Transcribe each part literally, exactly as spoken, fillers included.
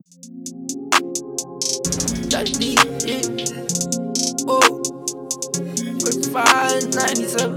That's D, yeah. Oh, forty-five ninety-seven,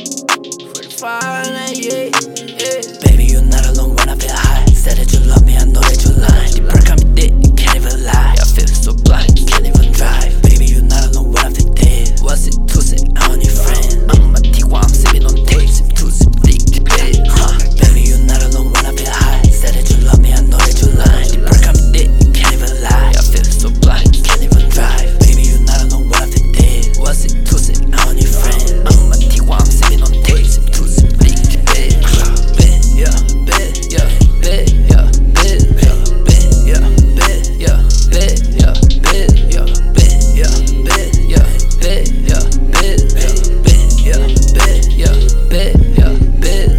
forty-five ninety-eight, yeah. Baby, you're not alone when I feel high. Said that you love me, I know that you're lying. Deep breath, I'm dead, can't even lie. I feel so blind, can't even drive. Baby, you're not alone when I feel dead. What's it to say? I don't need friends. I'm a Tijuana, I'm sipping on tape. Sip to sip, leak, bed. Huh? Baby, you're not alone when I feel high. Said that you love me, I know that you're lying. Deep breath, I'm dead, can't even lie. I feel so blind, can't even drive. Baby, you're not alone when I feel dead. What's it to say? I don't need friends. I'm a Tijuana, I'm sipping on tape. Sip to sip, leak, bed. Bed, yeah, bed, yeah, bed, yeah, bed, yeah, bed, yeah, bed, yeah, bed, yeah, bed, yeah, bed, yeah, bed, yeah, bed, yeah, bed, yeah, bed, yeah, bed, yeah, bed.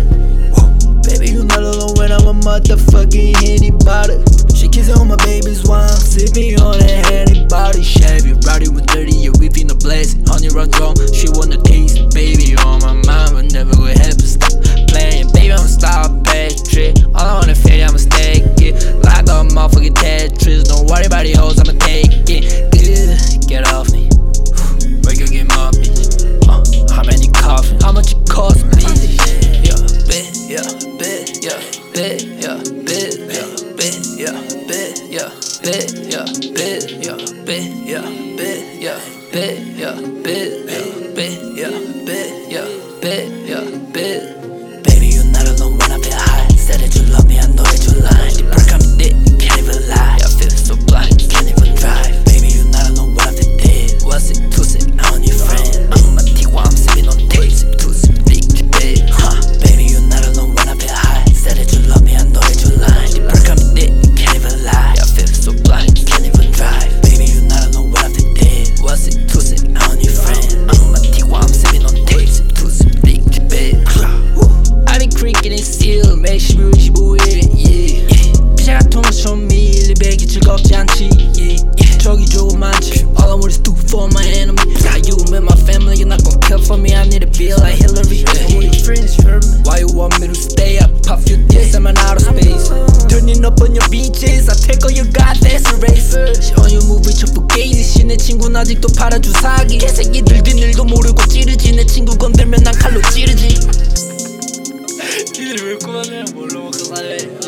Baby, you not alone when I'm a motherfucking Henny body. She kissing on my baby's wine, sipping on that Henny body. Shabby, rowdy with dirty, yeah, we finna blast it. Honey run drunk, she wanna taste it. Baby, on my mind, but never gonna happen. Stop playing, baby, I'm stop back trick. All I wanna feel, I'ma stack it. Like a motherfucking Tetris. Don't worry about the hoes, I'ma take it. Good, get off me. Where you get my bitch? Uh, how many coffins? How much it cost, please? Yeah, bet, yeah, bet, yeah, bet, yeah, bet, yeah, bet, yeah, bet, yeah, bet, yeah, bet, yeah, bet, yeah, bet, yeah, bet, yeah, bet, yeah, bet, yeah, bet, yeah, bet, yeah, bet. Baby, you're not alone when I feel high. Said that you love me, I know that you're lying. Deep breath, I'm dead, can't even lie. I feel so blind, can't even drive. Baby, you're not alone when I feel dead. What's it to say? I don't need friends. I'm a Tijuana, I'm sipping on tape. Sip to sip, leak, bed. Huh? Baby, you're not alone when I feel high. Said that you love me, I know that you're lying. Deep breath, I'm dead, can't even lie. I feel so blind, can't even drive. Baby, you're not alone when I feel dead. What's it to say? I don't need friends. I'm a Tijuana, I'm sipping on tape. Sip to sip, leak, bed. I been creaking and seal, make sure you with it, yeah. 피자가 통해서 밀리 배기 즐겁지 않지, yeah. 저기 조금 많지. All I want is do for my enemy. Got you and my family, you're not gon' kill for me. I need to be like Hillary. Yeah. All your friends hurt me. Why you want me to stay up? Puff your diss, I'm in outer space. Turning up on your beaches, I take all you got, that's a race. Showing you move with your fugazi. 씨 내 친구는 아직도 팔아줘 사기. 개새끼들 뒷일도 모르고 찌르지. 내 친구 건들면 난 칼로 찌르지. 니들 왜 그만해? 뭘로 먹고 살래?